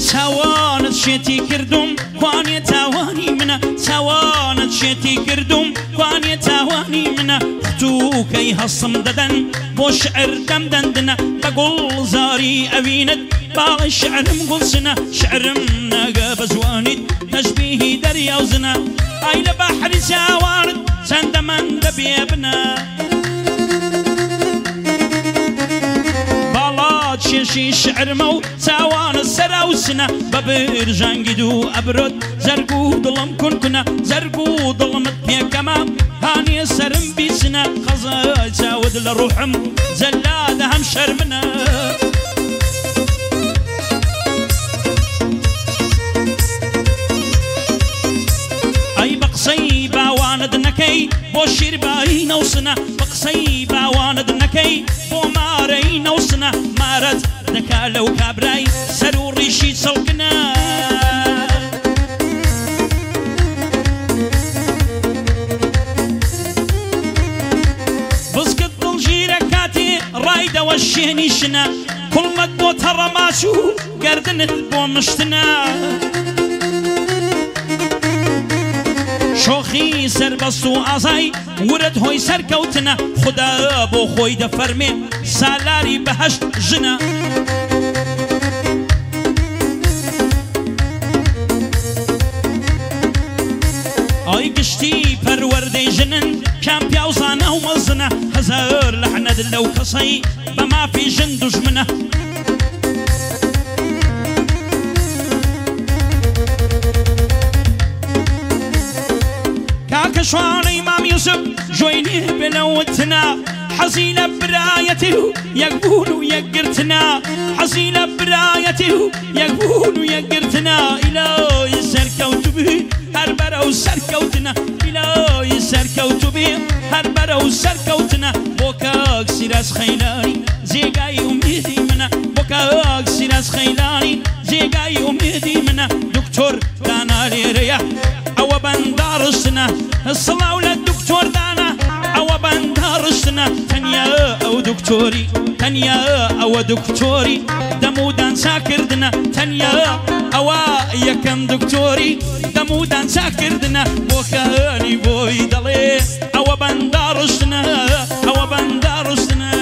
تاوانت شێتی کردوم کوانێ تاوانی منە تاوانت شێتی کردوم کوانێ تاوانی منە فتووکەی هەسم دەدەن بۆ شعر دەم دەندنە بە گوڵزاری ئەوینت باڵی شعرم گوڵسنە شعرم ناگە بە جوانیت تەشبیهی دەریا و زنە ئای لە بەحری چاوانت چەندە من دەبێ بنە شێشی شعرمە و چاوانە سەرا و سنە بە برژانگی دوو ئەبرۆت زەرگ و دڵم کونکونە زەرگ و دڵمت پێکەمە هانیە سەرم بیسنە خەزای چاوت لە ڕوحم جەلادە هەم شەرمنە ئەی بە قسەی باوانت نەکەی بۆ شیربایی نەوسنە بە قسەی باوانت نەکەی بۆ مارەی نەوسنە مارەت دەکا لەو کابرای سەر و ڕیشی چڵکنە بزگت دڵگیرە کاتێ ڕایدەوە شێنی شنە کوڵمەت بۆ تەڕەماچ و گەردنت بۆ مشتنە شۆخی سەربەست و ئازای ورد هۆی سەرکەوتنە خوددا بۆ خۆی دەفەرمێ سالاری بەهەشت ژنە ئای گشتی پەروەردەی ژنن کام پیاوزانە و مەزنە هەزار لەعنەت لەو کەسەی بە مافی ژن دوژمنە كشواني مام يوسف جويني بلوتنا حزينة برايته يقبول ويقرتنا حزينة برايته يقبول ويقرتنا إلهي سركوت به هربرة وسركوتنا إلهي سركوت به هربرة وسركوتنا بوكاك سيراس خيلاني زيقاي أميدي منا بوكاك سيراس خيلاني زيقاي أميدي منا دكتور دانا ليريا أو بندارستنا الصلاة للدكتور دانا أو بندارستنا تنيا أو دكتوري تنيا أو دكتوري دمودان ساكردنا تنيا أو يكم دكتوري دمودان ساكردنا بوكاني بوي دلي أو بندارستنا أو بندارستنا